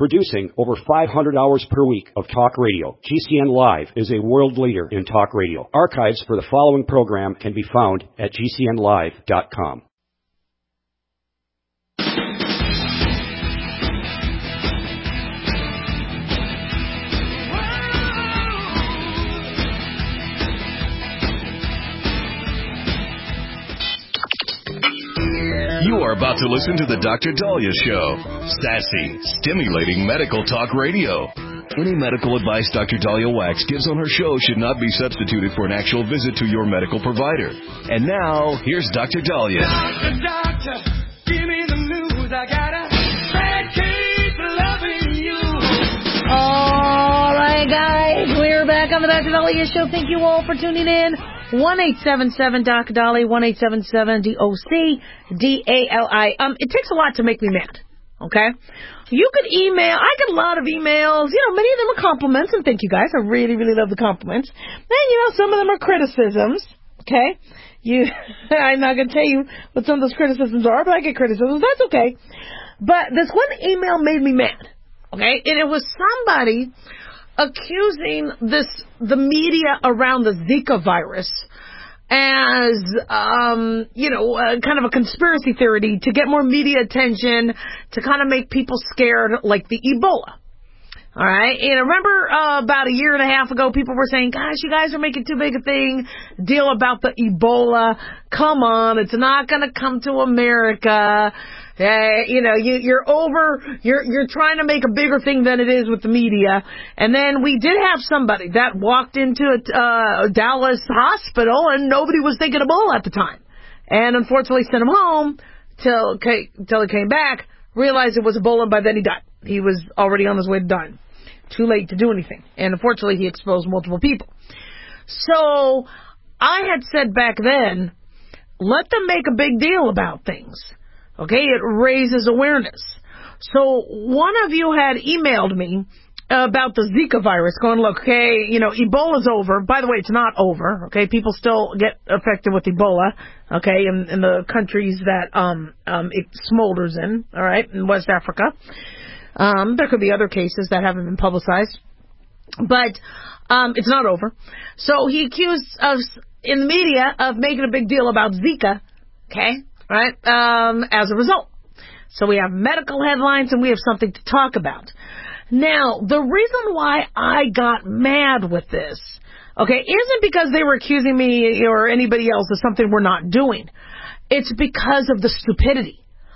Producing over 500 hours per week of talk radio, GCN Live is a world leader in talk radio. Archives for the following program can be found at GCNlive.com. You are about to listen to The Dr. Daliah Show. Sassy, stimulating medical talk radio. Any medical advice Dr. Daliah Wax gives on her show should not be substituted for an actual visit to your medical provider. And now, here's Dr. Daliah. Doctor, give me the news. I got a bad case of loving you. All right, guys, we're back on The Dr. Daliah Show. Thank you all for tuning in. 1-877-Doc-Dolly, 1-877-DOC-DALI. It takes a lot to make me mad, okay? You could email. I get a lot of emails. You know, many of them are compliments, and thank you guys. I really, really love the compliments. Then, you know, some of them are criticisms, okay? I'm not going to tell you what some of those criticisms are, but I get criticisms. That's okay. But this one email made me mad, okay? And it was somebody accusing the media around the Zika virus as, kind of a conspiracy theory to get more media attention, to kind of make people scared like the Ebola. All right. And I remember about a year and a half ago, people were saying, gosh, you guys are making too big a deal about the Ebola. Come on. It's not going to come to America. You're trying to make a bigger thing than it is with the media. And then we did have somebody that walked into a Dallas hospital and nobody was thinking Ebola at the time. And unfortunately sent him home till he came back, realized it was Ebola, and by then he died. He was already on his way to dying. Too late to do anything. And unfortunately he exposed multiple people. So I had said back then, let them make a big deal about things. Okay, it raises awareness. So one of you had emailed me about the Zika virus, going, look, okay, Ebola's over. By the way, it's not over. Okay, people still get affected with Ebola. Okay, in the countries that it smolders in. All right, in West Africa. There could be other cases that haven't been publicized, but it's not over. So he accused us in the media of making a big deal about Zika. Okay. Right, as a result. So we have medical headlines and we have something to talk about. Now, the reason why I got mad with this, okay, isn't because they were accusing me or anybody else of something we're not doing. It's because of the stupidity.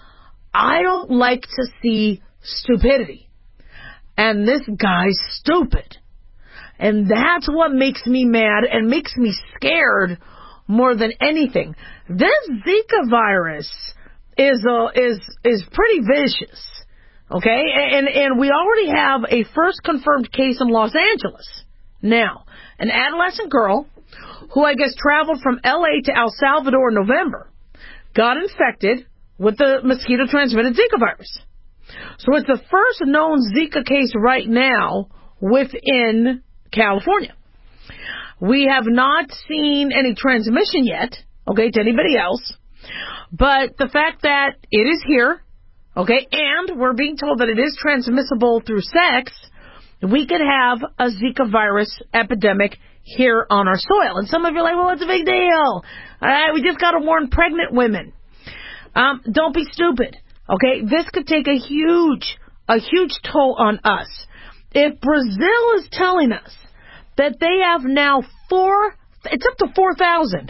I don't like to see stupidity. And this guy's stupid. And that's what makes me mad and makes me scared more than anything. This Zika virus is pretty vicious, okay? And we already have a first confirmed case in Los Angeles. Now, an adolescent girl who I guess traveled from L.A. to El Salvador in November got infected with the mosquito-transmitted Zika virus. So it's the first known Zika case right now within California. We have not seen any transmission yet, okay, to anybody else. But the fact that it is here, okay, and we're being told that it is transmissible through sex, we could have a Zika virus epidemic here on our soil. And some of you are like, well, it's a big deal. All right, we just got to warn pregnant women. Don't be stupid, okay? This could take a huge toll on us. If Brazil is telling us that they have now it's up to 4,000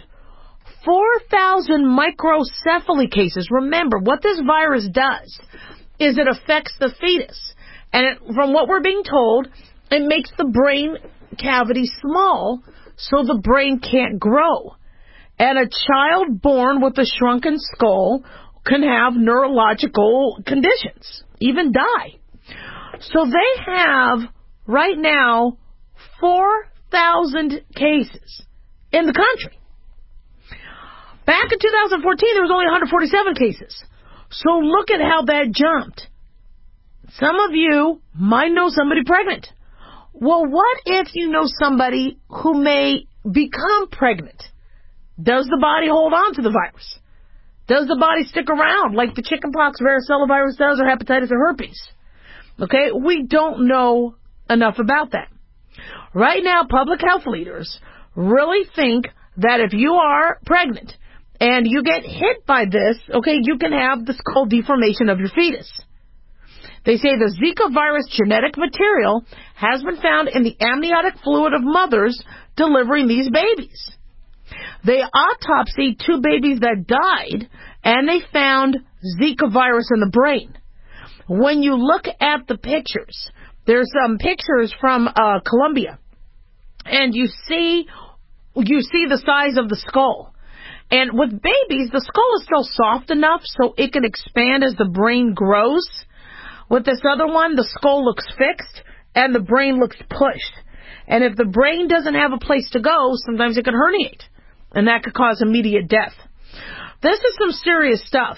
microcephaly cases. Remember, what this virus does is it affects the fetus. And from what we're being told, it makes the brain cavity small so the brain can't grow. And a child born with a shrunken skull can have neurological conditions, even die. So they have, right now, 4,000 cases in the country. Back in 2014, there was only 147 cases. So look at how that jumped. Some of you might know somebody pregnant. Well, what if you know somebody who may become pregnant? Does the body hold on to the virus? Does the body stick around like the chickenpox, varicella virus does, or hepatitis or herpes? Okay? We don't know enough about that. Right now, public health leaders really think that if you are pregnant and you get hit by this, okay, you can have the skull deformation of your fetus. They say the Zika virus genetic material has been found in the amniotic fluid of mothers delivering these babies. They autopsied 2 babies that died, and they found Zika virus in the brain. When you look at the pictures, there's some pictures from Colombia, and you see the size of the skull. And with babies, the skull is still soft enough so it can expand as the brain grows. With this other one, the skull looks fixed and the brain looks pushed. And if the brain doesn't have a place to go, sometimes it can herniate, and that could cause immediate death. This is some serious stuff.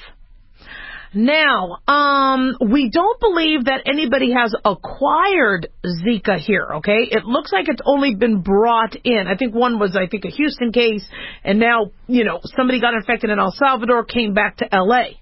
Now, we don't believe that anybody has acquired Zika here, okay? It looks like it's only been brought in. I think one was, a Houston case, and now, somebody got infected in El Salvador, came back to L.A.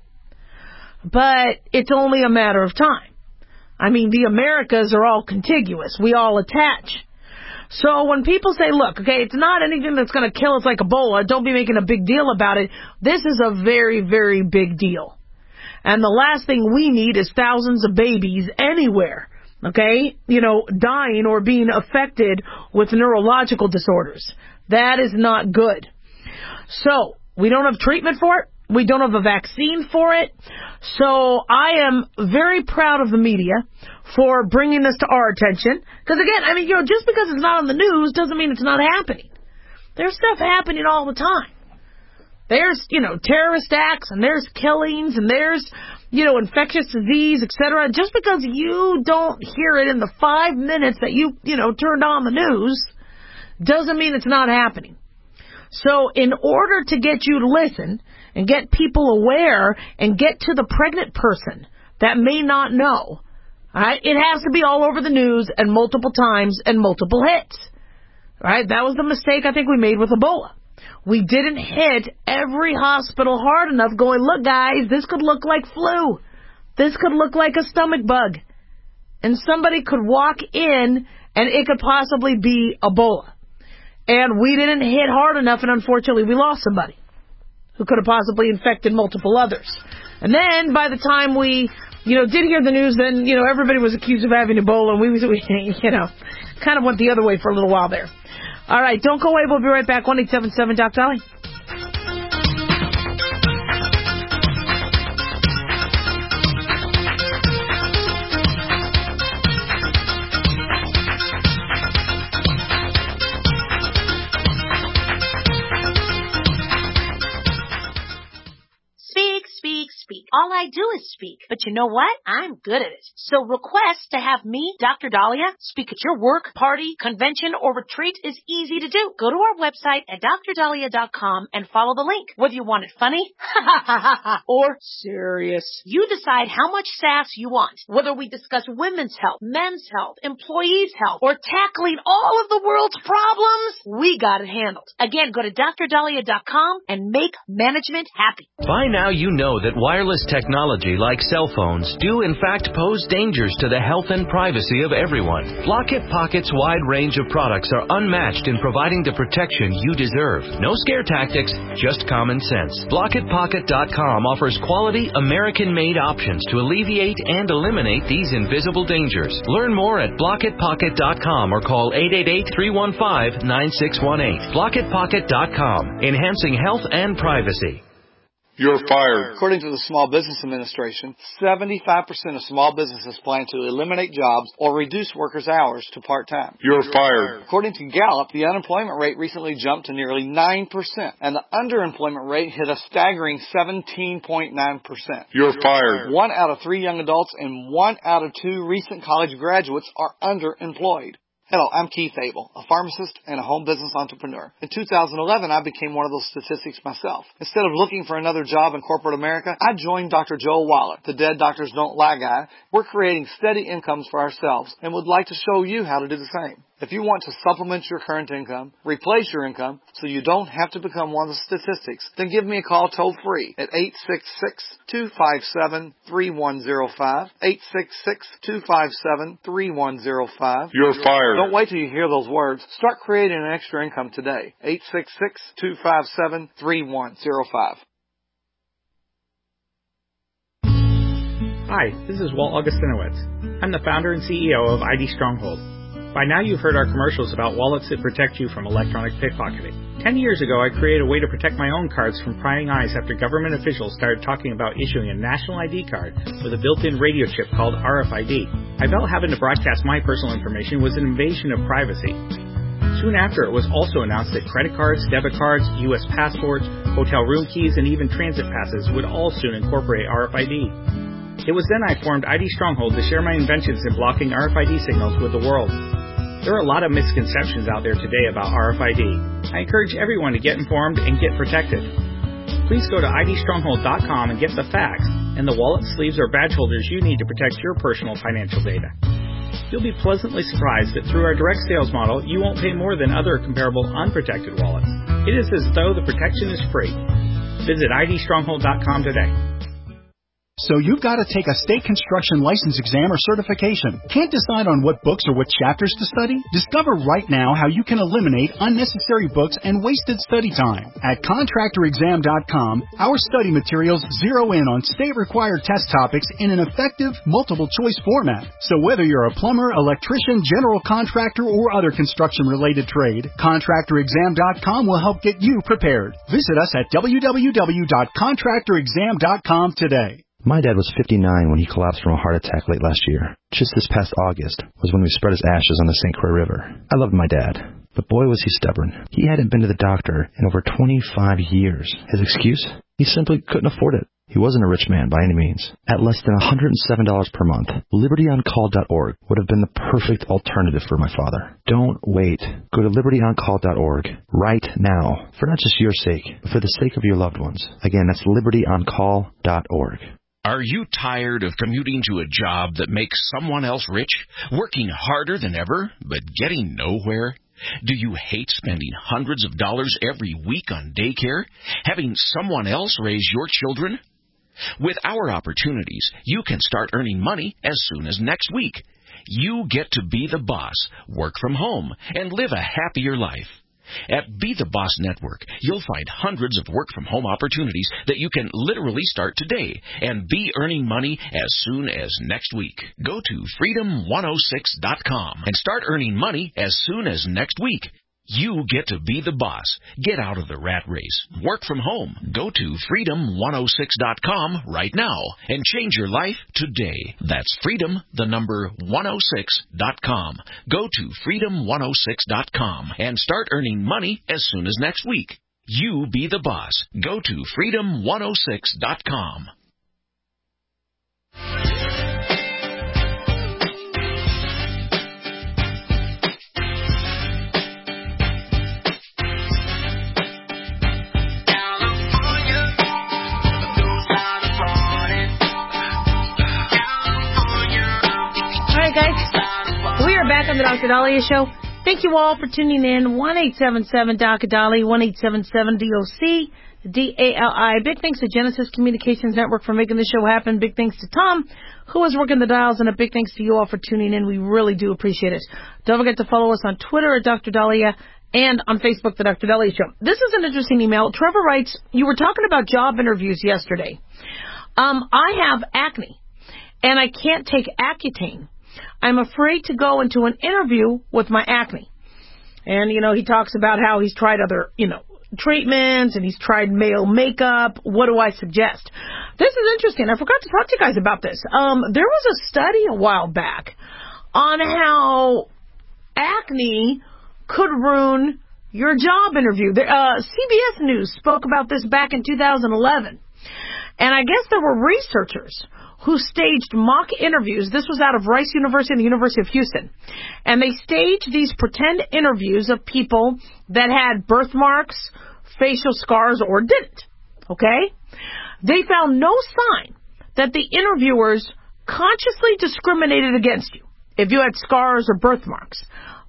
But it's only a matter of time. I mean, the Americas are all contiguous. We all attach. So when people say, look, okay, it's not anything that's going to kill us like Ebola, don't be making a big deal about it. This is a very, very big deal. And the last thing we need is thousands of babies anywhere, okay, dying or being affected with neurological disorders. That is not good. So we don't have treatment for it. We don't have a vaccine for it. So I am very proud of the media for bringing this to our attention. Because again, just because it's not on the news doesn't mean it's not happening. There's stuff happening all the time. There's, terrorist acts, and there's killings, and there's, infectious disease, etc. Just because you don't hear it in the 5 minutes that you turned on the news doesn't mean it's not happening. So in order to get you to listen and get people aware and get to the pregnant person that may not know, all right, it has to be all over the news and multiple times and multiple hits. All right, that was the mistake I think we made with Ebola. We didn't hit every hospital hard enough going, look, guys, this could look like flu. This could look like a stomach bug. And somebody could walk in and it could possibly be Ebola. And we didn't hit hard enough, and unfortunately we lost somebody who could have possibly infected multiple others. And then by the time we, did hear the news, then, everybody was accused of having Ebola, and we kind of went the other way for a little while there. All right, don't go away. We'll be right back. 1-877 Doc Dolly. Speak. All I do is speak. But you know what? I'm good at it. So request to have me, Dr. Dahlia, speak at your work, party, convention, or retreat is easy to do. Go to our website at drdahlia.com and follow the link. Whether you want it funny, or serious. You decide how much sass you want. Whether we discuss women's health, men's health, employees' health, or tackling all of the world's problems, we got it handled. Again, go to drdahlia.com and make management happy. By now you know that wireless technology like cell phones do in fact pose dangers to the health and privacy of everyone. Block-It Pocket's wide range of products are unmatched in providing the protection you deserve. No scare tactics, just common sense. BlockItPocket.com offers quality American-made options to alleviate and eliminate these invisible dangers. Learn more at BlockItPocket.com or call 888-315-9618. BlockItPocket.com, enhancing health and privacy. You're fired. According to the Small Business Administration, 75% of small businesses plan to eliminate jobs or reduce workers' hours to part-time. You're fired. According to Gallup, the unemployment rate recently jumped to nearly 9%, and the underemployment rate hit a staggering 17.9%. You're fired. 1 out of 3 young adults and 1 out of 2 recent college graduates are underemployed. Hello, I'm Keith Abel, a pharmacist and a home business entrepreneur. In 2011, I became one of those statistics myself. Instead of looking for another job in corporate America, I joined Dr. Joel Wallach, the Dead Doctors Don't Lie guy. We're creating steady incomes for ourselves and would like to show you how to do the same. If you want to supplement your current income, replace your income, so you don't have to become one of the statistics, then give me a call toll-free at 866-257-3105, 866-257-3105. You're fired. Don't wait till you hear those words. Start creating an extra income today. 866-257-3105. Hi, this is Walt Augustinowicz. I'm the founder and CEO of ID Stronghold. By now you've heard our commercials about wallets that protect you from electronic pickpocketing. 10 years ago, I created a way to protect my own cards from prying eyes after government officials started talking about issuing a national ID card with a built-in radio chip called RFID. I felt having to broadcast my personal information was an invasion of privacy. Soon after, it was also announced that credit cards, debit cards, U.S. passports, hotel room keys, and even transit passes would all soon incorporate RFID. It was then I formed ID Stronghold to share my inventions in blocking RFID signals with the world. There are a lot of misconceptions out there today about RFID. I encourage everyone to get informed and get protected. Please go to idstronghold.com and get the facts and the wallet, sleeves, or badge holders you need to protect your personal financial data. You'll be pleasantly surprised that through our direct sales model, you won't pay more than other comparable unprotected wallets. It is as though the protection is free. Visit idstronghold.com today. So you've got to take a state construction license exam or certification. Can't decide on what books or what chapters to study? Discover right now how you can eliminate unnecessary books and wasted study time. At contractorexam.com, our study materials zero in on state-required test topics in an effective, multiple-choice format. So whether you're a plumber, electrician, general contractor, or other construction-related trade, contractorexam.com will help get you prepared. Visit us at www.contractorexam.com today. My dad was 59 when he collapsed from a heart attack late last year. Just this past August was when we spread his ashes on the St. Croix River. I loved my dad, but boy was he stubborn. He hadn't been to the doctor in over 25 years. His excuse? He simply couldn't afford it. He wasn't a rich man by any means. At less than $107 per month, LibertyOnCall.org would have been the perfect alternative for my father. Don't wait. Go to LibertyOnCall.org right now, for not just your sake, but for the sake of your loved ones. Again, that's LibertyOnCall.org. Are you tired of commuting to a job that makes someone else rich, working harder than ever, but getting nowhere? Do you hate spending hundreds of dollars every week on daycare, having someone else raise your children? With our opportunities, you can start earning money as soon as next week. You get to be the boss, work from home, and live a happier life. At Be the Boss Network, you'll find hundreds of work-from-home opportunities that you can literally start today and be earning money as soon as next week. Go to freedom106.com and start earning money as soon as next week. You get to be the boss. Get out of the rat race. Work from home. Go to freedom106.com right now and change your life today. That's freedom106.com. Go to freedom106.com and start earning money as soon as next week. You be the boss. Go to freedom106.com. Guys, we are back on the Dr. Dahlia Show. Thank you all for tuning in. 1-877-Dr. Dali, 1-877-DOC-DALI. Big thanks to Genesis Communications Network for making the show happen. Big thanks to Tom, who was working the dials, and a big thanks to you all for tuning in. We really do appreciate it. Don't forget to follow us on Twitter at Dr. Dahlia and on Facebook, The Dr. Dahlia Show. This is an interesting email. Trevor writes, you were talking about job interviews yesterday. I have acne, and I can't take Accutane. I'm afraid to go into an interview with my acne. And, he talks about how he's tried other, treatments, and he's tried male makeup. What do I suggest? This is interesting. I forgot to talk to you guys about this. There was a study a while back on how acne could ruin your job interview. CBS News spoke about this back in 2011. And I guess there were researchers who staged mock interviews. This was out of Rice University and the University of Houston. And they staged these pretend interviews of people that had birthmarks, facial scars, or didn't. Okay? They found no sign that the interviewers consciously discriminated against you if you had scars or birthmarks.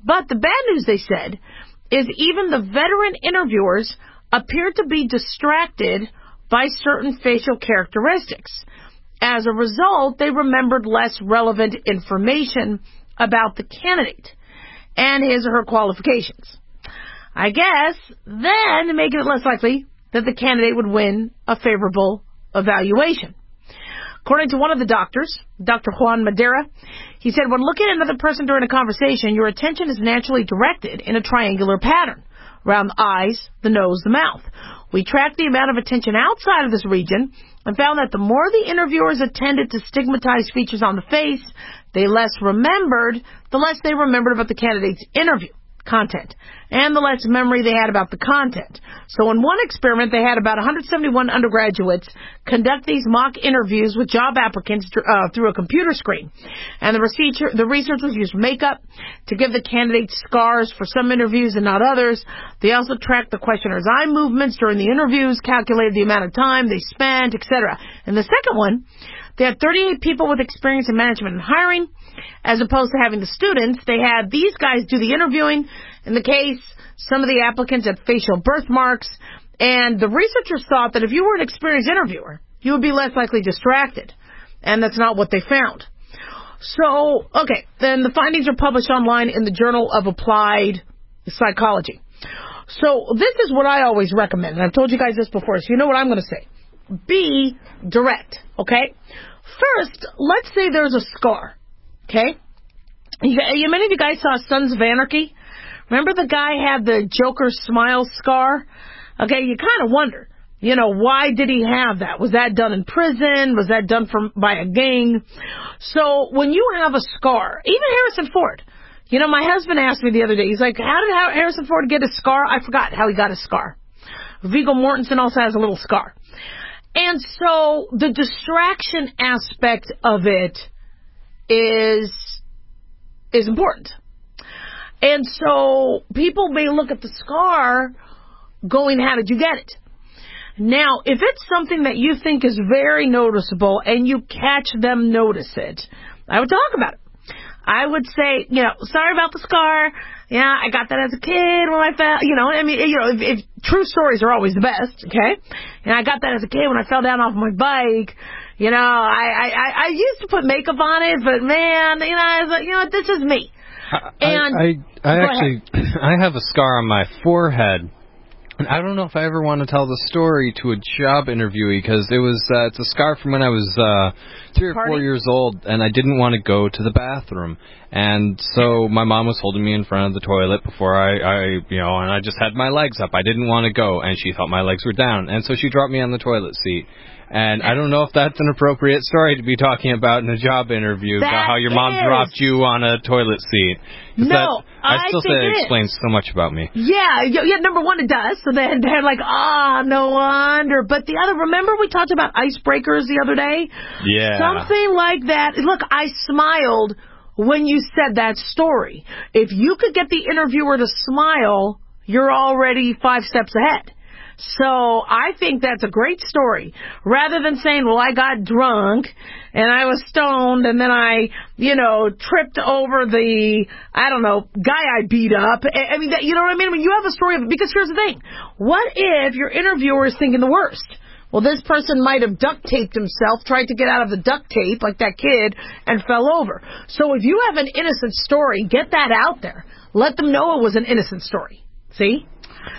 But the bad news, they said, is even the veteran interviewers appeared to be distracted by certain facial characteristics. As a result, they remembered less relevant information about the candidate and his or her qualifications. I guess then making it less likely that the candidate would win a favorable evaluation. According to one of the doctors, Dr. Juan Madera, he said, when looking at another person during a conversation, your attention is naturally directed in a triangular pattern around the eyes, the nose, the mouth. We tracked the amount of attention outside of this region and found that the more the interviewers attended to stigmatized features on the face, the less they remembered about the candidate's interview content, and the less memory they had about the content. So in one experiment, they had about 171 undergraduates conduct these mock interviews with job applicants through a computer screen. And the researchers used makeup to give the candidates scars for some interviews and not others. They also tracked the questioner's eye movements during the interviews, calculated the amount of time they spent, etc. And the second one, they had 38 people with experience in management and hiring. As opposed to having the students, they had these guys do the interviewing. In the case, some of the applicants had facial birthmarks. And the researchers thought that if you were an experienced interviewer, you would be less likely distracted. And that's not what they found. So, okay, then the findings are published online in the Journal of Applied Psychology. So this is what I always recommend. And I've told you guys this before, so you know what I'm going to say. Be direct, okay? First, let's say there's a scar. Okay? Many of you guys saw Sons of Anarchy? Remember the guy had the Joker smile scar? Okay, you kind of wonder, why did he have that? Was that done in prison? Was that done by a gang? So when you have a scar, even Harrison Ford, my husband asked me the other day, he's like, how did Harrison Ford get a scar? I forgot how he got a scar. Viggo Mortensen also has a little scar. And so the distraction aspect of it is important. And so people may look at the scar going, how did you get it? Now, if it's something that you think is very noticeable and you catch them notice it, I would talk about it. I would say, sorry about the scar. Yeah, I got that as a kid when I fell, if true stories are always the best, okay? And I got that as a kid when I fell down off my bike. I used to put makeup on it, but man, I was like, this is me. And I have a scar on my forehead. And I don't know if I ever want to tell the story to a job interviewee because it's a scar from when I was 3 or 4 years old, and I didn't want to go to the bathroom. And so my mom was holding me in front of the toilet before and I just had my legs up. I didn't want to go, and she thought my legs were down. And so she dropped me on the toilet seat. And I don't know if that's an appropriate story to be talking about in a job interview, about how your mom dropped you on a toilet seat. No, I still say it explains so much about me. Yeah, number one, it does. So they're like, no wonder. But the other, remember we talked about icebreakers the other day? Yeah. Something like that. Look, I smiled when you said that story. If you could get the interviewer to smile, you're already 5 steps ahead. So I think that's a great story. Rather than saying, well, I got drunk and I was stoned and then I, tripped over the, guy I beat up. I mean, you know what I mean? When you have a story of it, because here's the thing. What if your interviewer is thinking the worst? Well, this person might have duct taped himself, tried to get out of the duct tape like that kid, and fell over. So if you have an innocent story, get that out there. Let them know it was an innocent story. See?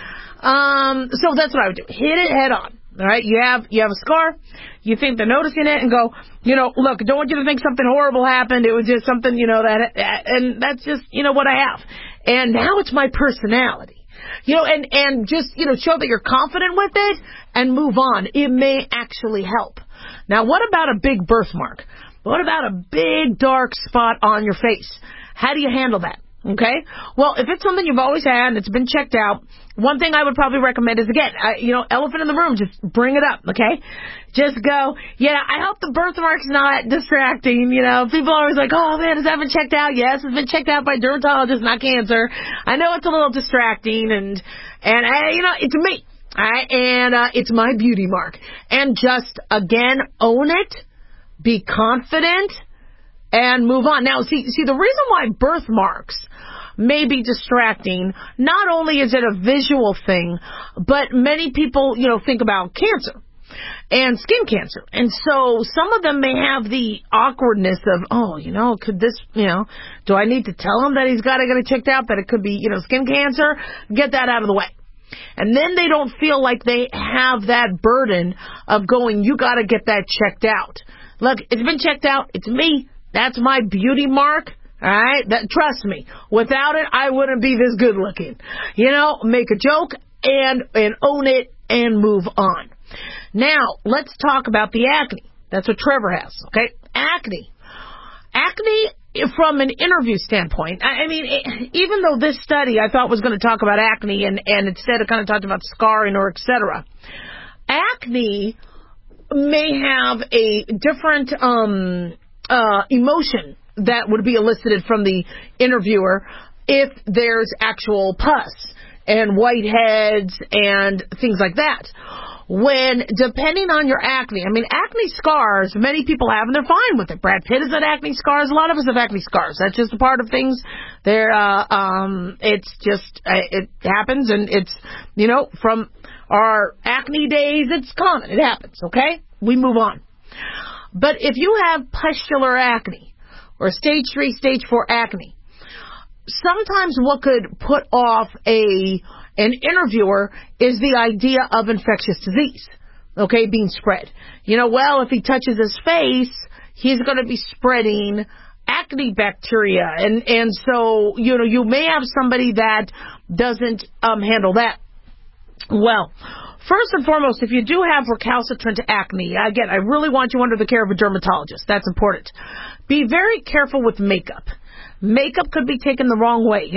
So that's what I would do. Hit it head on. All right? You have a scar. You think they're noticing it and go, look, don't want you to think something horrible happened. It was just something, and that's just, what I have. And now it's my personality. And just, show that you're confident with it and move on. It may actually help. Now, what about a big birthmark? What about a big dark spot on your face? How do you handle that? Okay? Well, if it's something you've always had and it's been checked out, one thing I would probably recommend is, again, elephant in the room, just bring it up, okay? Just go, I hope the birthmark's not distracting, People are always like, oh, man, has that been checked out? Yes, it's been checked out by a dermatologist, not cancer. I know it's a little distracting, and it's me, all right? And it's my beauty mark. And just, again, own it, be confident, and move on. Now, see, the reason why birthmarks may be distracting. Not only is it a visual thing, but many people, think about cancer and skin cancer. And so some of them may have the awkwardness of, could this, do I need to tell him that he's got to get it checked out, that it could be, skin cancer? Get that out of the way. And then they don't feel like they have that burden of going, you got to get that checked out. Look, it's been checked out. It's me. That's my beauty mark. All right? Trust me. Without it, I wouldn't be this good looking. Make a joke and own it and move on. Now, let's talk about the acne. That's what Trevor has, okay? Acne. Acne, from an interview standpoint, even though this study I thought was going to talk about acne and instead it kind of talked about scarring or et cetera, acne may have a different emotion that would be elicited from the interviewer if there's actual pus and whiteheads and things like that. When, depending on your acne, acne scars, many people have, and they're fine with it. Brad Pitt has had acne scars. A lot of us have acne scars. That's just a part of things. It's just, it happens, and it's, from our acne days, it's common. It happens, okay? We move on. But if you have pustular acne, or stage 3, stage 4 acne, sometimes what could put off an interviewer is the idea of infectious disease, okay, being spread. If he touches his face, he's going to be spreading acne bacteria. And so, you may have somebody that doesn't handle that well. First and foremost, if you do have recalcitrant acne, again, I really want you under the care of a dermatologist. That's important. Be very careful with makeup. Makeup could be taken the wrong way,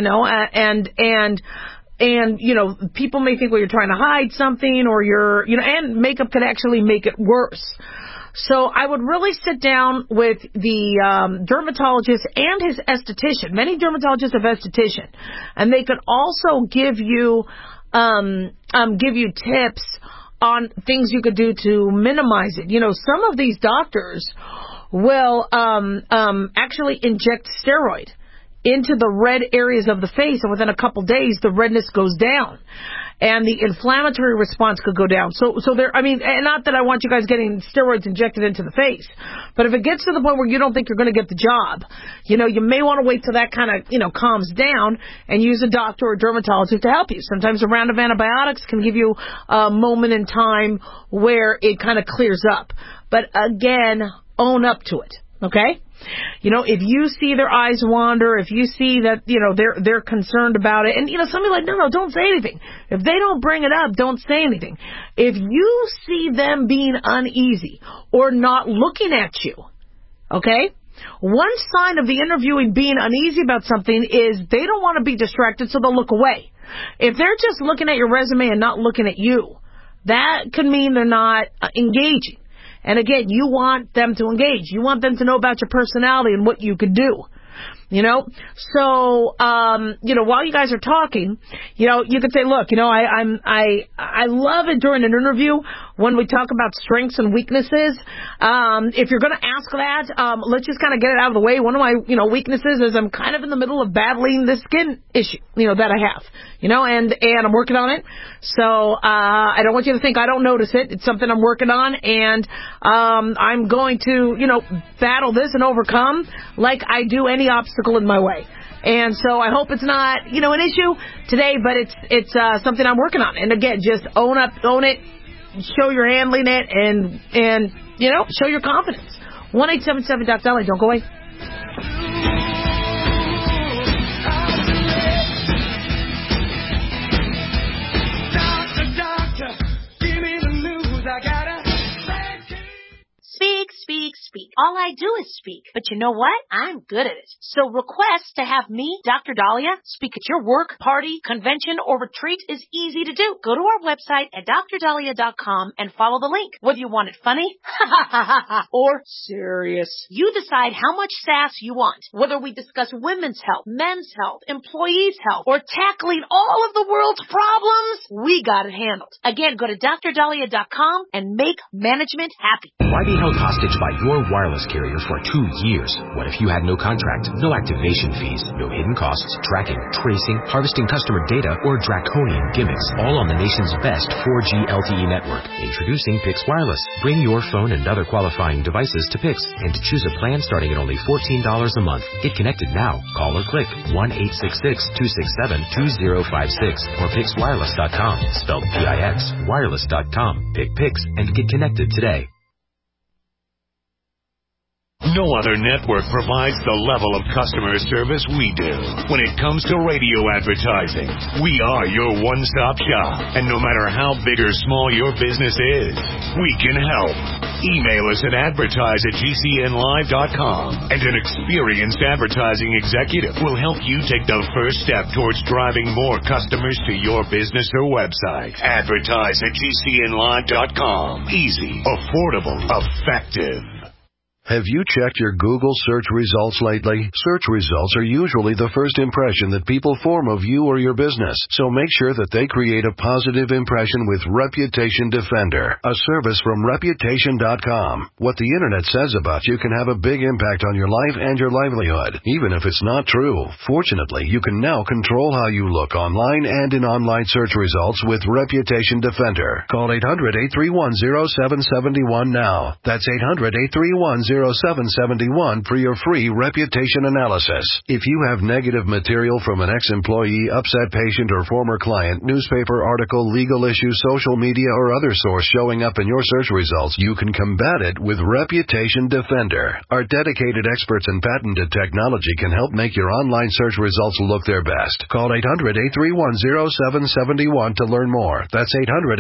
and, people may think, well, you're trying to hide something or and makeup could actually make it worse. So I would really sit down with the dermatologist and his esthetician. Many dermatologists have esthetician, and they could also give you tips on things you could do to minimize it. Some of these doctors will actually inject steroid into the red areas of the face, and within a couple days, the redness goes down, and the inflammatory response could go down. So there, and not that I want you guys getting steroids injected into the face, but if it gets to the point where you don't think you're going to get the job, you may want to wait till that kind of, calms down and use a doctor or a dermatologist to help you. Sometimes a round of antibiotics can give you a moment in time where it kind of clears up. But again, own up to it, okay? If you see their eyes wander, if you see that, they're concerned about it, and, somebody's like, no, don't say anything. If they don't bring it up, don't say anything. If you see them being uneasy or not looking at you, okay, one sign of the interviewee being uneasy about something is they don't want to be distracted, so they'll look away. If they're just looking at your resume and not looking at you, that could mean they're not engaging. And again, you want them to engage. You want them to know about your personality and what you could do. So, while you guys are talking, you could say, look, I love it during an interview when we talk about strengths and weaknesses. If you're going to ask that, let's just kind of get it out of the way. One of my, weaknesses is I'm kind of in the middle of battling this skin issue, that I have, and I'm working on it. So, I don't want you to think I don't notice it. It's something I'm working on, and, I'm going to, battle this and overcome like I do any obstacle in my way. And so I hope it's not, an issue today, but it's something I'm working on. And again, just own it, show you're handling it, and show your confidence. 1-877-DOC-DOLLY. Don't go away. Speak. All I do is speak. But you know what? I'm good at it. So request to have me, Dr. Dahlia, speak at your work, party, convention, or retreat is easy to do. Go to our website at drdahlia.com and follow the link. Whether you want it funny or serious, you decide how much sass you want. Whether we discuss women's health, men's health, employees' health, or tackling all of the world's problems, we got it handled. Again, go to drdahlia.com and make management happy. Why be held hostage by your wireless wireless carrier for 2 years. What if you had no contract, no activation fees, no hidden costs, tracking, tracing, harvesting customer data, or draconian gimmicks, all on the nation's best 4G LTE network? Introducing Pix Wireless. Bring your phone and other qualifying devices to Pix and to choose a plan starting at only $14 a month. Get connected now. Call or click 1-866-267-2056 or PixWireless.com. Spelled P-I-X, wireless.com. Pick Pix and get connected today. No other network provides the level of customer service we do. When it comes to radio advertising, we are your one-stop shop. And no matter how big or small your business is, we can help. Email us at advertise@gcnlive.com, and an experienced advertising executive will help you take the first step towards driving more customers to your business or website. Advertise@gcnlive.com. Easy, affordable, effective. Have you checked your Google search results lately? Search results are usually the first impression that people form of you or your business, so make sure that they create a positive impression with Reputation Defender, a service from Reputation.com. What the Internet says about you can have a big impact on your life and your livelihood, even if it's not true. Fortunately, you can now control how you look online and in online search results with Reputation Defender. Call 800-831-0771 now. That's 800-831-0771 for your free reputation analysis. If you have negative material from an ex-employee, upset patient, or former client, newspaper article, legal issue, social media, or other source showing up in your search results, you can combat it with Reputation Defender. Our dedicated experts in patented technology can help make your online search results look their best. Call 800-831-0771 to learn more. That's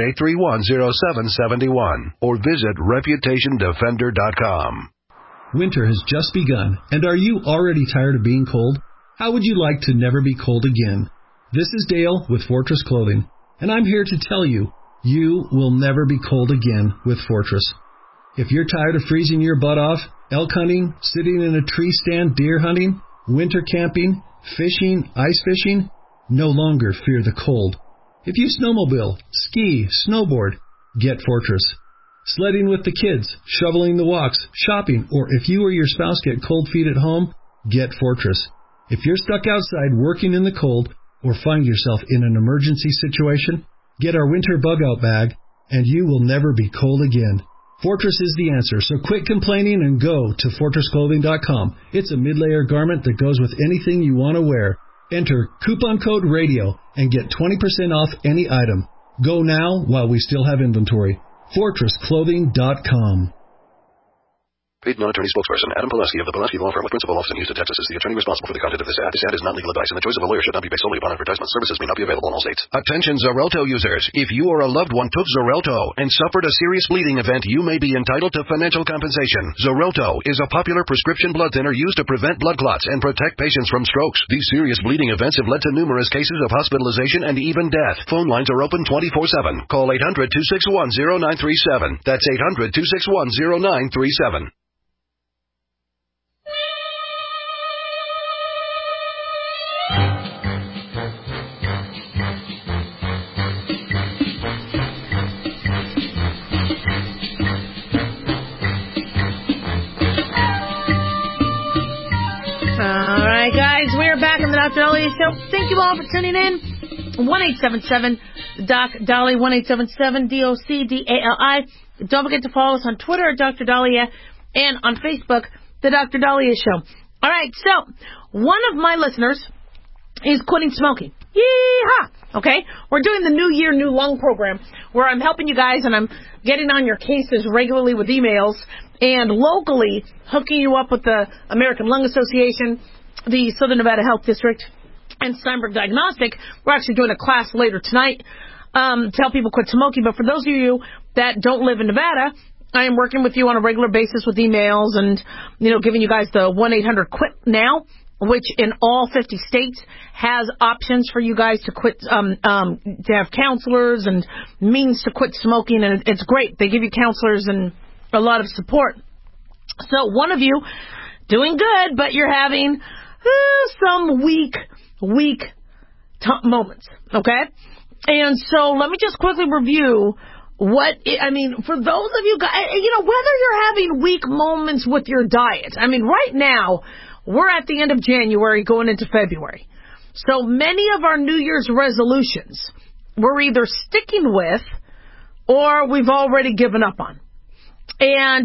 800-831-0771. Or visit ReputationDefender.com. Winter has just begun, and are you already tired of being cold? How would you like to never be cold again? This is Dale with Fortress Clothing, and I'm here to tell you, you will never be cold again with Fortress. If you're tired of freezing your butt off, elk hunting, sitting in a tree stand deer hunting, winter camping, fishing, ice fishing, no longer fear the cold. If you snowmobile, ski, snowboard, get Fortress. Sledding with the kids, shoveling the walks, shopping, or if you or your spouse get cold feet at home, get Fortress. If you're stuck outside working in the cold or find yourself in an emergency situation, get our winter bug-out bag, and you will never be cold again. Fortress is the answer, so quit complaining and go to FortressClothing.com. It's a mid-layer garment that goes with anything you want to wear. Enter coupon code RADIO and get 20% off any item. Go now while we still have inventory. FortressClothing.com. Paid non-attorney spokesperson Adam Pileski of the Pileski Law Firm with principal office in Houston, Texas is the attorney responsible for the content of this ad. This ad is not legal advice, and the choice of a lawyer should not be based solely upon advertisement. Services may not be available in all states. Attention Xarelto users. If you or a loved one took Xarelto and suffered a serious bleeding event, you may be entitled to financial compensation. Xarelto is a popular prescription blood thinner used to prevent blood clots and protect patients from strokes. These serious bleeding events have led to numerous cases of hospitalization and even death. Phone lines are open 24/7. Call 800-261-0937. That's 800-261-0937. All right, guys, we're back on the Dr. Daliah Show. Thank you all for tuning in. 1-877-DOC-DALI, 1-877-DOC-DALI. Don't forget to follow us on Twitter at Dr. Daliah and on Facebook, The Dr. Daliah Show. All right, so one of my listeners is quitting smoking. Yee-haw! Okay? We're doing the New Year, New Lung program where I'm helping you guys and I'm getting on your cases regularly with emails and locally hooking you up with the American Lung Association, the Southern Nevada Health District, and Steinberg Diagnostic. We're actually doing a class later tonight to help people quit smoking. But for those of you that don't live in Nevada, I am working with you on a regular basis with emails and, giving you guys the 1-800-QUIT-NOW, which in all 50 states has options for you guys to quit, to have counselors and means to quit smoking. And it's great. They give you counselors and a lot of support. So one of you doing good, but you're having some weak moments, okay? And so let me just quickly review for those of you guys, whether you're having weak moments with your diet, right now, we're at the end of January going into February. So many of our New Year's resolutions we're either sticking with or we've already given up on. And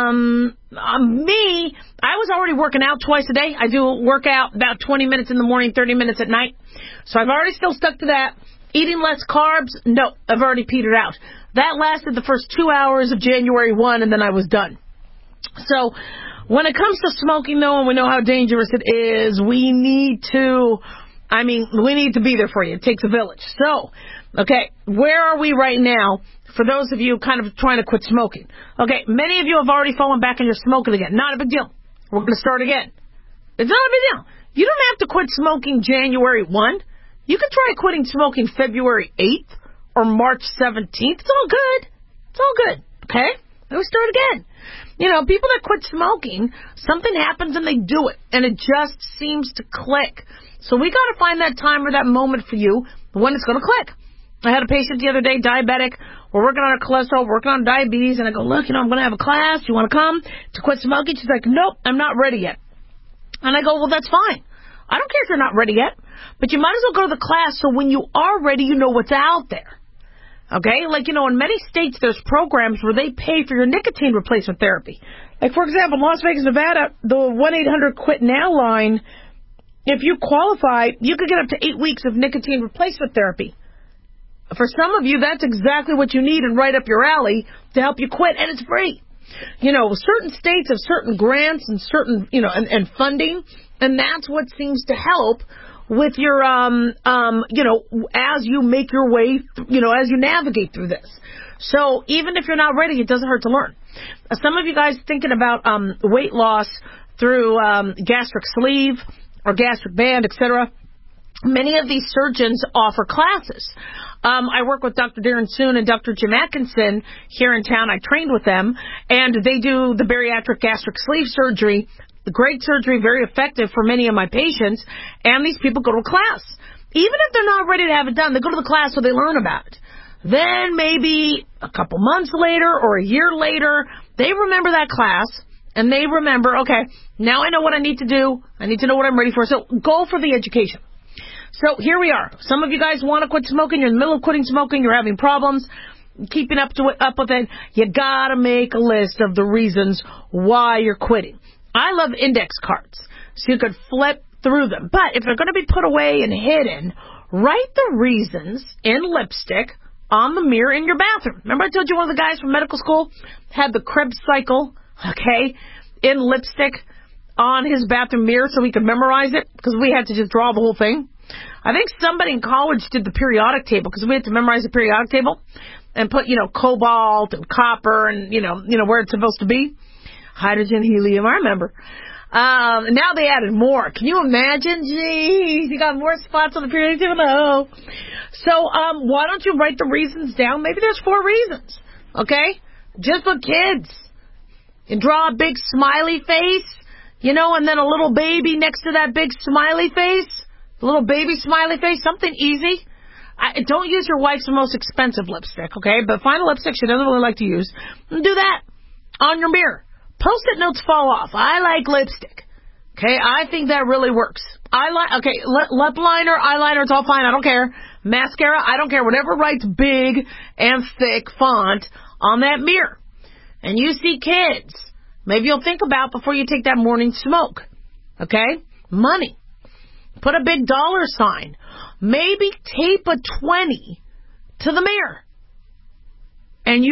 me, I was already working out twice a day. I do work out about 20 minutes in the morning, 30 minutes at night. So I've already still stuck to that. Eating less carbs, no, I've already petered out. That lasted the first 2 hours of January 1, and then I was done. So when it comes to smoking, though, and we know how dangerous it is, we need to be there for you. It takes a village. So, okay, where are we right now for those of you kind of trying to quit smoking? Okay, many of you have already fallen back and you're smoking again. Not a big deal. We're going to start again. It's not a big deal. You don't have to quit smoking January 1. You can try quitting smoking February 8th or March 17th. It's all good. It's all good. Okay? Then we start again. People that quit smoking, something happens and they do it. And it just seems to click. So we got to find that time or that moment for you when it's going to click. I had a patient the other day, diabetic. We're working on her cholesterol, working on diabetes. And I go, look, I'm going to have a class. Do you want to come to quit smoking? She's like, nope, I'm not ready yet. And I go, well, that's fine. I don't care if you're not ready yet. But you might as well go to the class so when you are ready, you know what's out there. Okay? In many states, there's programs where they pay for your nicotine replacement therapy. Like, for example, in Las Vegas, Nevada, the 1-800-QUIT-NOW line, if you qualify, you could get up to 8 weeks of nicotine replacement therapy. For some of you, that's exactly what you need and right up your alley to help you quit, and it's free. Certain states have certain grants and certain, and funding, and that's what seems to help with your, as you make your way, as you navigate through this. So even if you're not ready, it doesn't hurt to learn. Some of you guys thinking about weight loss through gastric sleeve or gastric band, etc. Many of these surgeons offer classes. I work with Dr. Darren Soon and Dr. Jim Atkinson here in town. I trained with them, and they do the bariatric gastric sleeve surgery. Great surgery, very effective for many of my patients, and these people go to a class. Even if they're not ready to have it done, they go to the class so they learn about it. Then maybe a couple months later or a year later, they remember that class, and they remember, okay, now I know what I need to do. I need to know what I'm ready for. So go for the education. So here we are. Some of you guys want to quit smoking. You're in the middle of quitting smoking. You're having problems keeping up with it. You got to make a list of the reasons why you're quitting. I love index cards, so you could flip through them. But if they're going to be put away and hidden, write the reasons in lipstick on the mirror in your bathroom. Remember I told you one of the guys from medical school had the Krebs cycle, in lipstick on his bathroom mirror so he could memorize it because we had to just draw the whole thing. I think somebody in college did the periodic table because we had to memorize the periodic table and put, cobalt and copper and, where it's supposed to be. Hydrogen, helium, I remember. Now they added more. Can you imagine? Geez, you got more spots on the periodic table? No. So why don't you write the reasons down? Maybe there's 4 reasons, okay? Just for kids. And draw a big smiley face, and then a little baby next to that big smiley face. A little baby smiley face, something easy. Don't use your wife's most expensive lipstick, okay? But find a lipstick she doesn't really like to use and do that on your mirror. Post-it notes fall off. I like lipstick. Okay, I think that really works. Lip liner, eyeliner, it's all fine. I don't care. Mascara, I don't care. Whatever writes big and thick font on that mirror. And you see kids, maybe you'll think about before you take that morning smoke. Okay? Money. Put a big dollar sign. Maybe tape a 20 to the mirror. And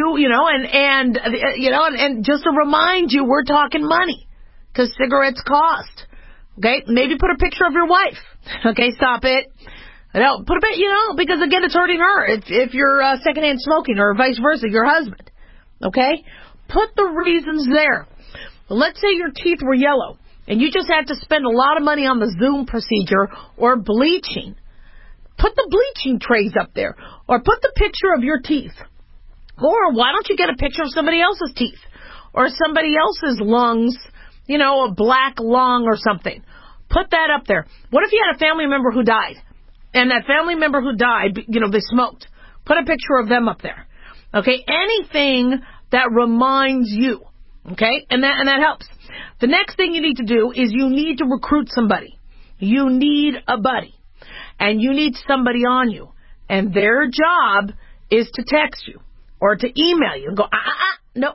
and just to remind you, we're talking money. Because cigarettes cost. Okay? Maybe put a picture of your wife. Okay, stop it. No, put a bit, because again, it's hurting her if you're secondhand smoking or vice versa, your husband. Okay? Put the reasons there. Let's say your teeth were yellow and you just had to spend a lot of money on the Zoom procedure or bleaching. Put the bleaching trays up there or put the picture of your teeth. Or why don't you get a picture of somebody else's teeth or somebody else's lungs, a black lung or something. Put that up there. What if you had a family member who died? And that family member who died, they smoked. Put a picture of them up there. Okay? Anything that reminds you. Okay? And that helps. The next thing you need to do is you need to recruit somebody. You need a buddy. And you need somebody on you. And their job is to text you or to email you and go, no,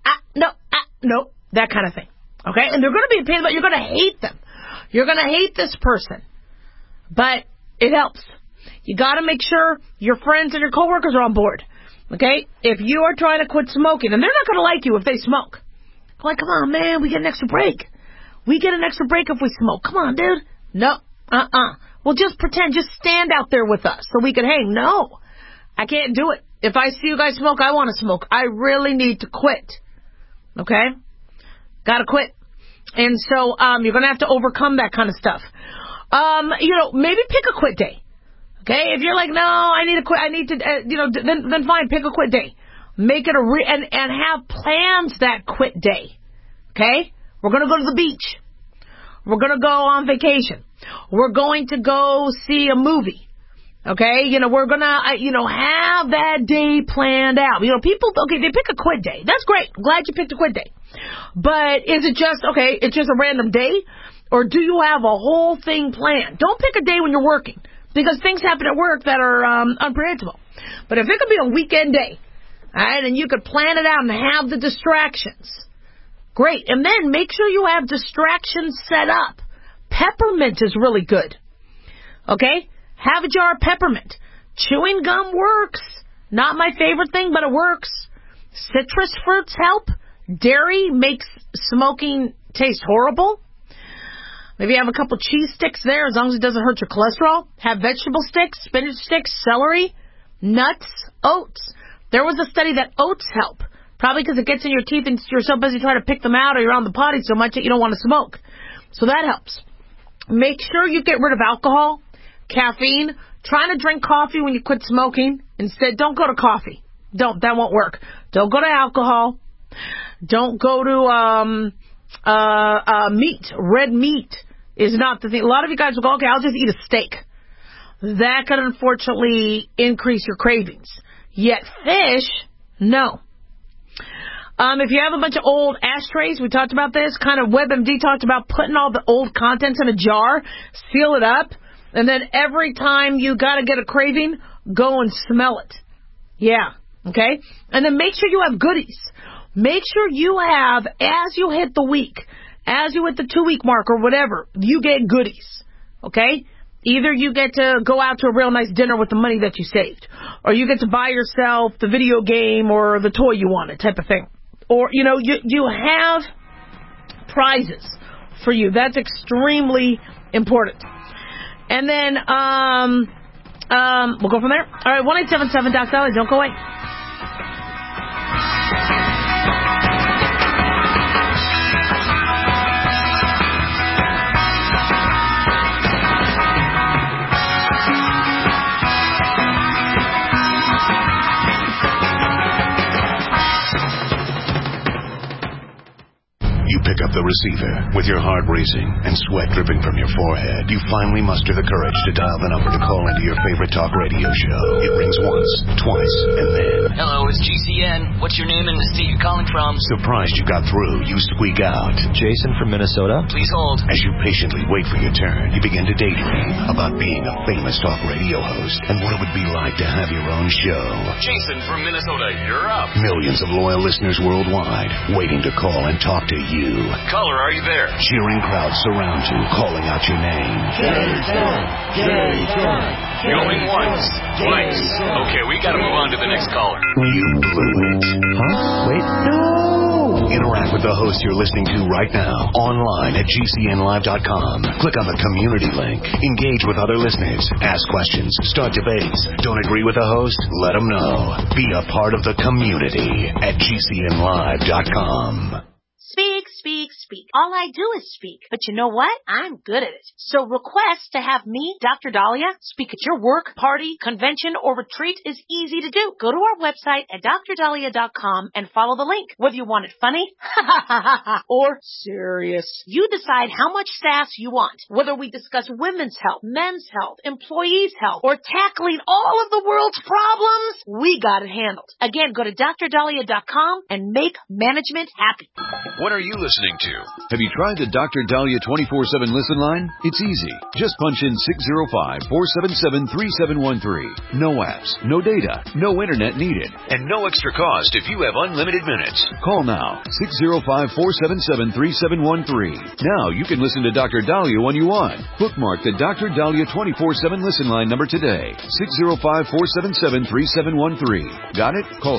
that kind of thing. Okay? And they're going to be a pain, but you're going to hate them. You're going to hate this person. But it helps. You got to make sure your friends and your coworkers are on board. Okay? If you are trying to quit smoking, and they're not going to like you if they smoke. Like, come on, man, we get an extra break. We get an extra break if we smoke. Come on, dude. No, Well, just pretend, just stand out there with us so we can hang. No, I can't do it. If I see you guys smoke, I want to smoke. I really need to quit. Okay? Gotta quit. And so, you're gonna have to overcome that kind of stuff. Maybe pick a quit day. Okay? If you're like, no, I need to quit, I need to, then fine, pick a quit day. Make it and have plans that quit day. Okay? We're gonna go to the beach. We're gonna go on vacation. We're going to go see a movie. Okay? We're gonna, have that day planned out. People, they pick a quit day. That's great. I'm glad you picked a quit day. But is it just, it's just a random day? Or do you have a whole thing planned? Don't pick a day when you're working. Because things happen at work that are unpredictable. But if it could be a weekend day, alright, and you could plan it out and have the distractions, great. And then make sure you have distractions set up. Peppermint is really good. Okay? Have a jar of peppermint. Chewing gum works. Not my favorite thing, but it works. Citrus fruits help. Dairy makes smoking taste horrible. Maybe have a couple cheese sticks there as long as it doesn't hurt your cholesterol. Have vegetable sticks, spinach sticks, celery, nuts, oats. There was a study that oats help. Probably because it gets in your teeth and you're so busy trying to pick them out or you're on the potty so much that you don't want to smoke. So that helps. Make sure you get rid of alcohol, caffeine. Trying to drink coffee when you quit smoking. Instead, don't go to coffee. That won't work. Don't go to alcohol. Don't go to meat. Red meat is not the thing. A lot of you guys will go, okay, I'll just eat a steak. That could unfortunately increase your cravings. Yet fish, no. If you have a bunch of old ashtrays, we talked about this, kind of WebMD talked about putting all the old contents in a jar, seal it up, and then every time you got to get a craving, go and smell it. Yeah, okay? And then make sure you have goodies. Make sure you have, as you hit the week, as you hit the 2-week mark or whatever, you get goodies, okay? Either you get to go out to a real nice dinner with the money that you saved, or you get to buy yourself the video game or the toy you wanted type of thing. Or, you have prizes for you. That's extremely important. And then, we'll go from there. All right, 1-877-DOC-SALLY. Don't go away. You pick up the receiver with your heart racing and sweat dripping from your forehead. You finally muster the courage to dial the number to call into your favorite talk radio show. It rings once, twice, and then... Hello, it's GCN. What's your name and the state you're calling from? Surprised you got through, you squeak out. Jason from Minnesota. Please hold. As you patiently wait for your turn, you begin to daydream about being a famous talk radio host and what it would be like to have your own show. Jason from Minnesota, you're up. Millions of loyal listeners worldwide waiting to call and talk to you. Caller, are you there? Cheering crowds surround you, calling out your name. Jason! Going once, twice. Okay, we gotta move on to the next caller. You blew it. Huh? Wait. No! Interact with the host you're listening to right now, online at GCNlive.com. Click on the community link. Engage with other listeners. Ask questions. Start debates. Don't agree with the host? Let them know. Be a part of the community at GCNlive.com. Speak, speak, speak. All I do is speak. But you know what? I'm good at it. So request to have me, Dr. Dahlia, speak at your work, party, convention, or retreat is easy to do. Go to our website at drdahlia.com and follow the link. Whether you want it funny or serious, you decide how much sass you want. Whether we discuss women's health, men's health, employees' health, or tackling all of the world's problems, we got it handled. Again, go to drdahlia.com and make management happy. What are you listening to? Have you tried the Dr. Dahlia 24/7 listen line? It's easy. Just punch in 605-477-3713. No apps, no data, no internet needed, and no extra cost if you have unlimited minutes. Call now, 605-477-3713. Now you can listen to Dr. Dahlia when you want. Bookmark the Dr. Dahlia 24/7 listen line number today, 605-477-3713. Got it? Call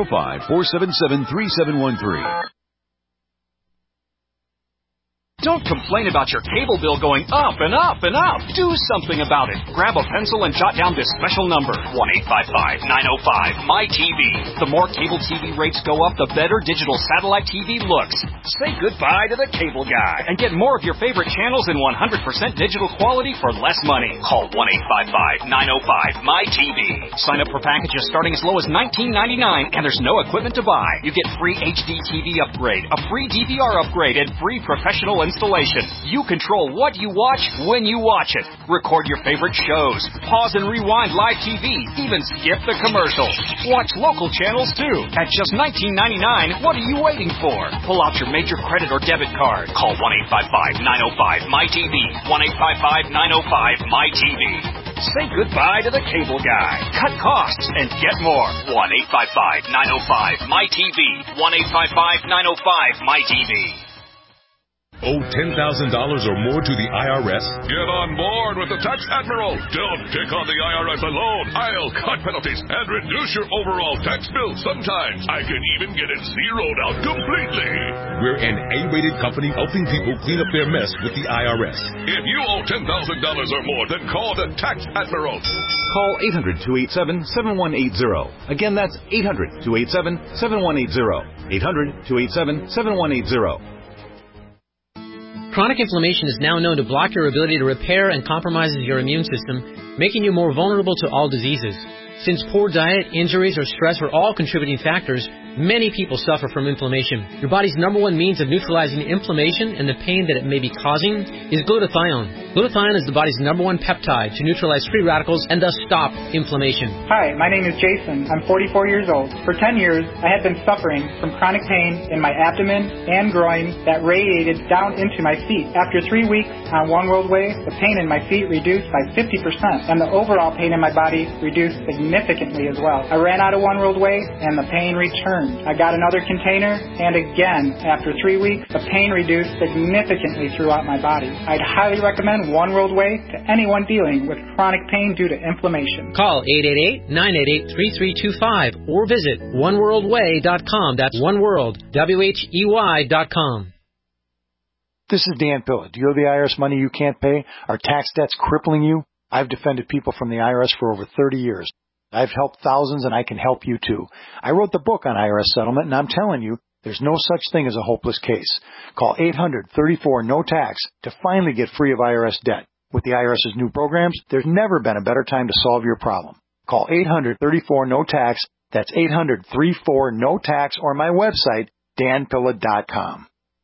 605-477-3713. Don't complain about your cable bill going up and up and up. Do something about it. Grab a pencil and jot down this special number, 1-855-905-MY-TV. The more cable TV rates go up, the better digital satellite TV looks. Say goodbye to the cable guy and get more of your favorite channels in 100% digital quality for less money. Call 1-855-905-MY-TV. Sign up for packages starting as low as $19.99, and there's no equipment to buy. You get free HD TV upgrade, a free DVR upgrade, and free professional installation. You control what you watch when you watch it. Record your favorite shows. Pause and rewind live TV. Even skip the commercials. Watch local channels too. At just $19.99, what are you waiting for? Pull out your major credit or debit card. Call 1-855-905-MY-TV. 1-855-905-MY-TV. Say goodbye to the cable guy. Cut costs and get more. 1-855-905-MY-TV. 1-855-905-MY-TV. Owe $10,000 or more to the IRS? Get on board with the Tax Admiral. Don't pick on the IRS alone. I'll cut penalties and reduce your overall tax bill. Sometimes I can even get it zeroed out completely. We're an A-rated company helping people clean up their mess with the IRS. If you owe $10,000 or more, then call the Tax Admiral. Call 800-287-7180. Again, that's 800-287-7180. 800-287-7180. Chronic inflammation is now known to block your ability to repair and compromises your immune system, making you more vulnerable to all diseases. Since poor diet, injuries, or stress are all contributing factors, many people suffer from inflammation. Your body's number one means of neutralizing inflammation and the pain that it may be causing is glutathione. Glutathione is the body's number one peptide to neutralize free radicals and thus stop inflammation. Hi, my name is Jason. I'm 44 years old. For 10 years, I had been suffering from chronic pain in my abdomen and groin that radiated down into my feet. After 3 weeks on One World Way, the pain in my feet reduced by 50%, and the overall pain in my body reduced significantly as well. I ran out of One World Way, and the pain returned. I got another container, and again, after 3 weeks, the pain reduced significantly throughout my body. I'd highly recommend One World Way to anyone dealing with chronic pain due to inflammation. Call 888-988-3325 or visit oneworldway.com. That's oneworld.com. This is Dan Pilla. Do you owe the IRS money you can't pay? Are tax debts crippling you? I've defended people from the IRS for over 30 years. I've helped thousands, and I can help you too. I wrote the book on IRS settlement, and I'm telling you, there's no such thing as a hopeless case. Call 800-34-NO-TAX to finally get free of IRS debt. With the IRS's new programs, there's never been a better time to solve your problem. Call 800-34-NO-TAX. That's 800-34-NO-TAX, or my website, danpilla.com.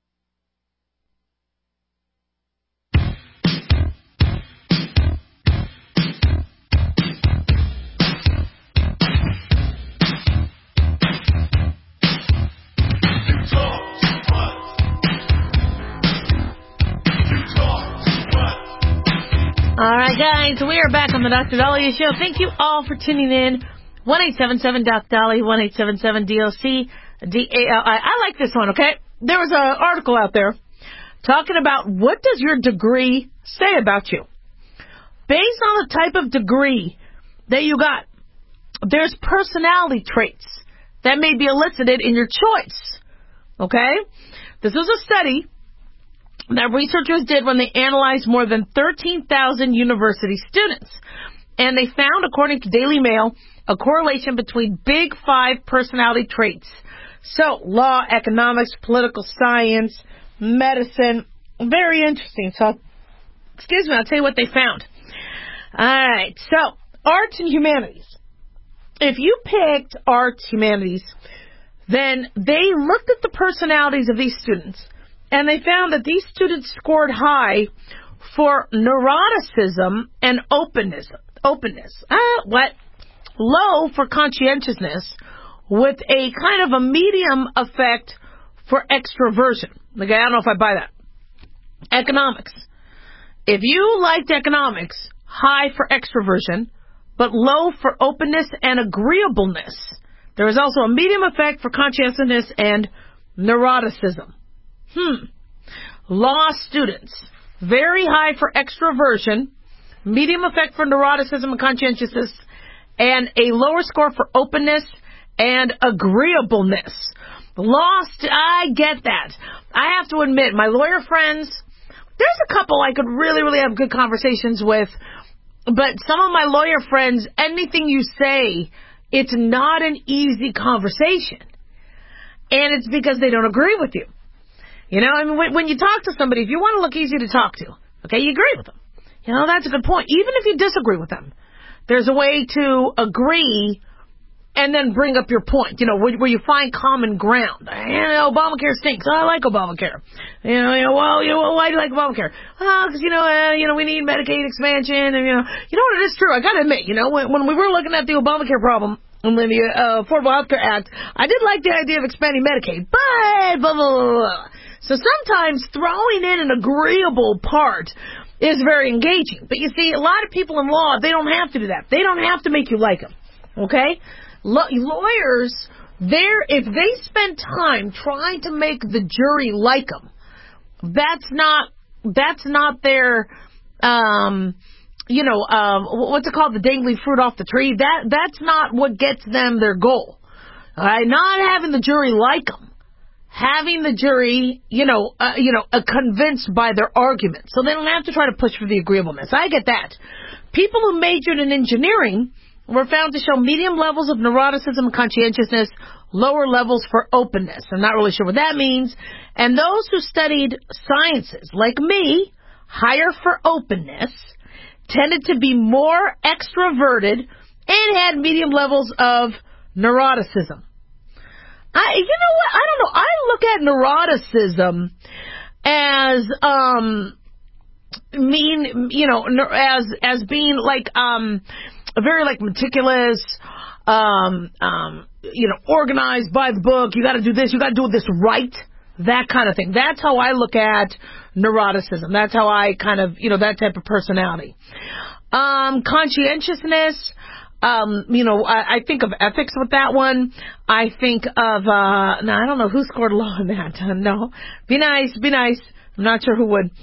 All right, guys, we are back on the Dr. Dahlia Show. Thank you all for tuning in. 1-877-DOC-DALI, 1-877-DOC-DALI. I like this one, okay? There was an article out there talking about what does your degree say about you. Based on the type of degree that you got, there's personality traits that may be elicited in your choice, okay? This was a study that researchers did when they analyzed more than 13,000 university students. And they found, according to Daily Mail, a correlation between big 5 personality traits. So, law, economics, political science, medicine. Very interesting. So, excuse me, I'll tell you what they found. All right, so arts and humanities. If you picked arts, humanities, then they looked at the personalities of these students, and they found that these students scored high for neuroticism and openness. Low for conscientiousness, with a kind of a medium effect for extroversion. Like, I don't know if I buy that. Economics. If you liked economics, high for extroversion, but low for openness and agreeableness. There is also a medium effect for conscientiousness and neuroticism. Law students, very high for extroversion, medium effect for neuroticism and conscientiousness, and a lower score for openness and agreeableness. I get that. I have to admit, my lawyer friends, there's a couple I could really, really have good conversations with, but some of my lawyer friends, anything you say, it's not an easy conversation. And it's because they don't agree with you. You know, I mean, when you talk to somebody, if you want to look easy to talk to, okay, you agree with them. You know, that's a good point. Even if you disagree with them, there's a way to agree and then bring up your point, you know, where you find common ground. Obamacare stinks. I like Obamacare. Why do you like Obamacare? Because, we need Medicaid expansion. And, you know what, it is true. I got to admit, when we were looking at the Obamacare problem, and then the Affordable Health Care Act, I did like the idea of expanding Medicaid, but blah, blah, blah, blah. So sometimes throwing in an agreeable part is very engaging. But you see, a lot of people in law, they don't have to do that. They don't have to make you like them. Okay? Lawyers, if they spend time trying to make the jury like them, that's not their, what's it called, the dangling fruit off the tree. That's not what gets them their goal. All right? Not having the jury like them. Having the jury, convinced by their argument. So they don't have to try to push for the agreeableness. I get that. People who majored in engineering were found to show medium levels of neuroticism and conscientiousness, lower levels for openness. I'm not really sure what that means. And those who studied sciences, like me, higher for openness, tended to be more extroverted and had medium levels of neuroticism. You know what? I don't know. I look at neuroticism as as being like very like meticulous, organized by the book. You got to do this. You got to do this right. That kind of thing. That's how I look at neuroticism. That's how I kind of, that type of personality. Conscientiousness. I think of ethics with that one. I think of, I don't know who scored low on that. No. Be nice. I'm not sure who would.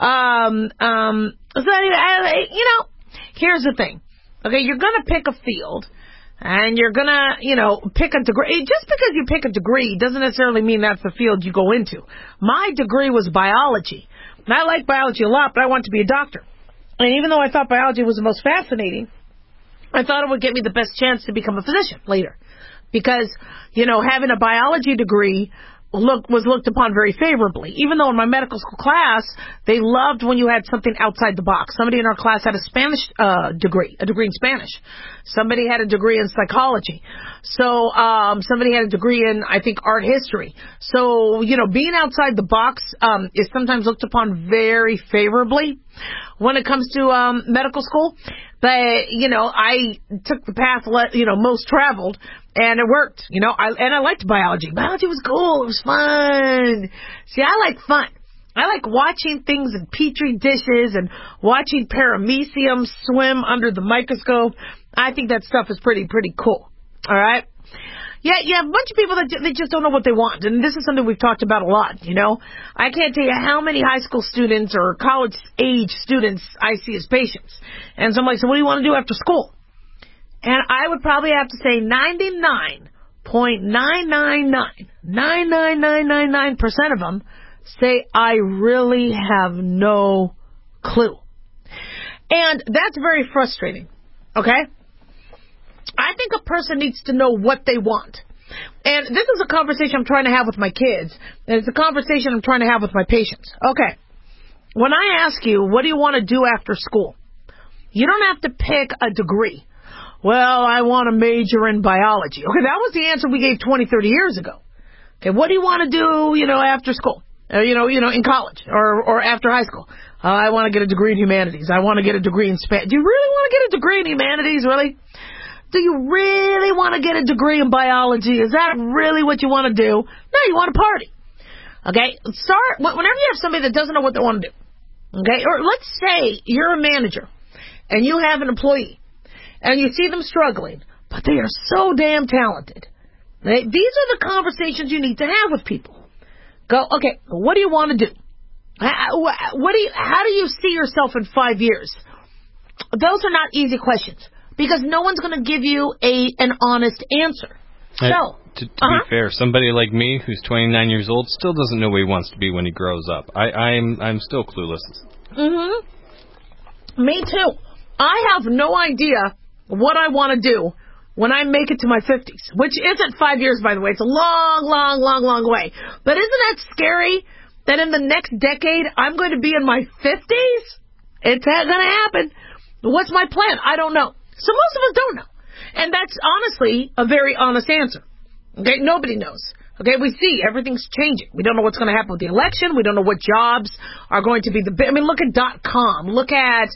So anyway, here's the thing. Okay, you're gonna pick a field, and you're gonna, pick a degree. Just because you pick a degree doesn't necessarily mean that's the field you go into. My degree was biology. And I like biology a lot, but I wanted to be a doctor. And even though I thought biology was the most fascinating, I thought it would give me the best chance to become a physician later. Because, having a biology degree was looked upon very favorably. Even though in my medical school class, they loved when you had something outside the box. Somebody in our class had a Spanish degree, a degree in Spanish. Somebody had a degree in psychology. So somebody had a degree in, I think, art history. So, being outside the box is sometimes looked upon very favorably when it comes to medical school. But, I took the path, most traveled, and it worked, and I liked biology. Biology was cool. It was fun. See, I like fun. I like watching things in petri dishes and watching paramecium swim under the microscope. I think that stuff is pretty cool. All right? Yeah, a bunch of people that they just don't know what they want. And this is something we've talked about a lot, I can't tell you how many high school students or college-age students I see as patients. And so I'm like, so what do you want to do after school? And I would probably have to say 99.999% of them say, I really have no clue. And that's very frustrating, okay? I think a person needs to know what they want. And this is a conversation I'm trying to have with my kids, and it's a conversation I'm trying to have with my patients. Okay, when I ask you, what do you want to do after school? You don't have to pick a degree. Well, I want to major in biology. Okay, that was the answer we gave 20, 30 years ago. Okay, what do you want to do, after school? In college or after high school? I want to get a degree in humanities. I want to get a degree in Spanish. Do you really want to get a degree in humanities, really? Do you really want to get a degree in biology? Is that really what you want to do? No, you want to party. Okay? Whenever you have somebody that doesn't know what they want to do. Okay? Or let's say you're a manager and you have an employee and you see them struggling, but they are so damn talented. Okay? These are the conversations you need to have with people. Go, okay, what do you want to do? How do you see yourself in 5 years? Those are not easy questions. Because no one's going to give you an honest answer. So, to be fair, somebody like me who's 29 years old still doesn't know what he wants to be when he grows up. I'm still clueless. Me too. I have no idea what I want to do when I make it to my 50s, which isn't 5 years, by the way. It's a long, long, long, long way. But isn't that scary that in the next decade I'm going to be in my 50s? It's going to happen. What's my plan? I don't know. So most of us don't know. And that's honestly a very honest answer. Okay, nobody knows. Okay, we see everything's changing. We don't know what's going to happen with the election. We don't know what jobs are going to be look at .com. Look at,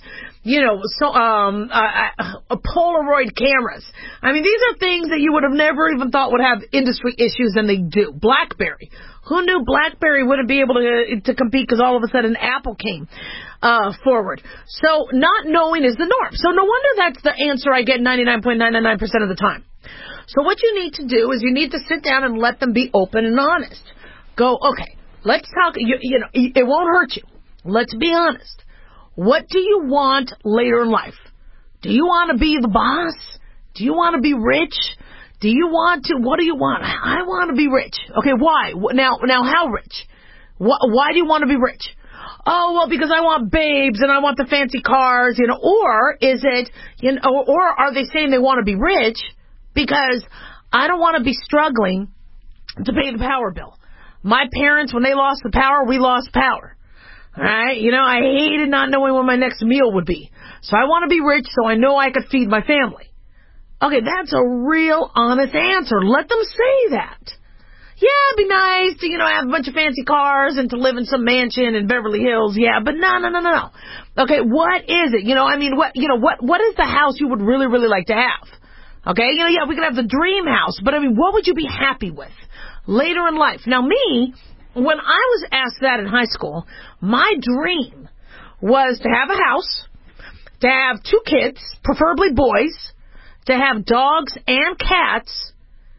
Polaroid cameras. I mean, these are things that you would have never even thought would have industry issues, and they do. BlackBerry. Who knew BlackBerry wouldn't be able to compete because all of a sudden Apple came forward? So not knowing is the norm. So no wonder that's the answer I get 99.999% of the time. So what you need to do is you need to sit down and let them be open and honest. Go, okay, let's talk. It won't hurt you. Let's be honest. What do you want later in life? Do you want to be the boss? Do you want to be rich? What do you want? I want to be rich. Okay, why? Now how rich? Why do you want to be rich? Oh, well, because I want babes and I want the fancy cars, or is it, or are they saying they want to be rich because I don't want to be struggling to pay the power bill? My parents, when they lost the power, we lost power. All right? I hated not knowing when my next meal would be. So I want to be rich so I know I could feed my family. Okay, that's a real honest answer. Let them say that. Yeah, it'd be nice to, have a bunch of fancy cars and to live in some mansion in Beverly Hills. Yeah, but no. Okay, what is it? What is the house you would really, really like to have? Okay, we could have the dream house, but what would you be happy with later in life? Now me, when I was asked that in high school, my dream was to have a house, to have 2 kids, preferably boys, to have dogs and cats,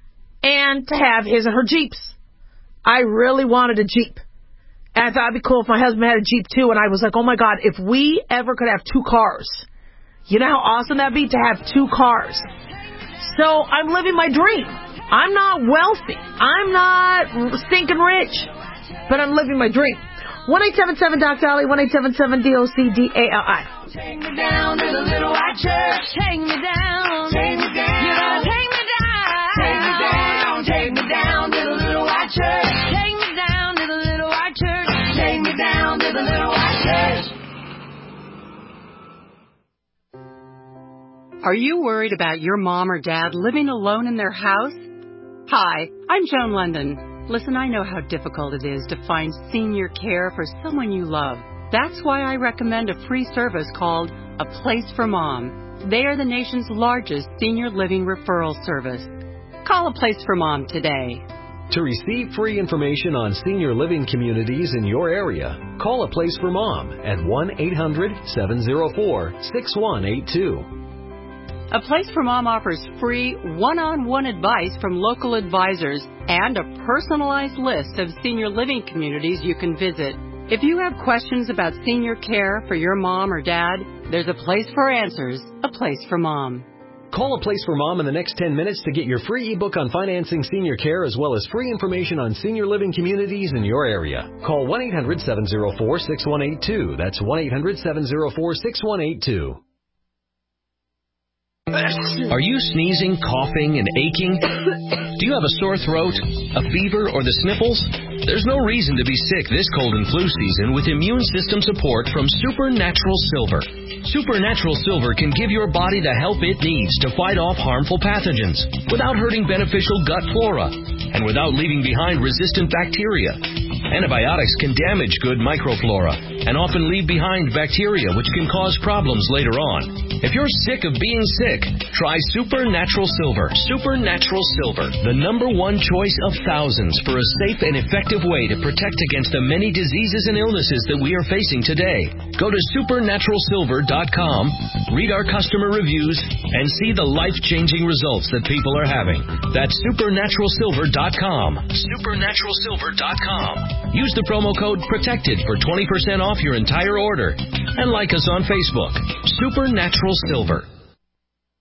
and to have his or her Jeeps. I really wanted a Jeep. And I thought it'd be cool if my husband had a Jeep too, and I was like, oh my God, if we ever could have 2 cars. You know how awesome that'd be to have 2 cars? So I'm living my dream. I'm not wealthy. I'm not stinking rich, but I'm living my dream. 1-877-DOC-DOLLY, 1-877-DOC-DALI. Take me down to the little white church. Take me down. Take me down. You're gonna take me down. Take me down. Take me down to the little white church. Take me down to the little white church. Take me down to the little white church. Are you worried about your mom or dad living alone in their house? Hi, I'm Joan London. Listen, I know how difficult it is to find senior care for someone you love. That's why I recommend a free service called A Place for Mom. They are the nation's largest senior living referral service. Call A Place for Mom today. To receive free information on senior living communities in your area, call A Place for Mom at 1-800-704-6182. A Place for Mom offers free one-on-one advice from local advisors and a personalized list of senior living communities you can visit. If you have questions about senior care for your mom or dad, there's a place for answers, A Place for Mom. Call A Place for Mom in the next 10 minutes to get your free ebook on financing senior care as well as free information on senior living communities in your area. Call 1-800-704-6182. That's 1-800-704-6182. Are you sneezing, coughing, and aching? Do you have a sore throat, a fever, or the sniffles? There's no reason to be sick this cold and flu season with immune system support from Supernatural Silver. Supernatural Silver can give your body the help it needs to fight off harmful pathogens without hurting beneficial gut flora and without leaving behind resistant bacteria. Antibiotics can damage good microflora and often leave behind bacteria which can cause problems later on. If you're sick of being sick, try Supernatural Silver. Supernatural Silver, the #1 choice of thousands for a safe and effective way to protect against the many diseases and illnesses that we are facing today. Go to supernaturalsilver.com, read our customer reviews, and see the life-changing results that people are having. That's supernaturalsilver.com. Supernaturalsilver.com. Use the promo code PROTECTED for 20% off your entire order. And like us on Facebook. Supernatural Silver.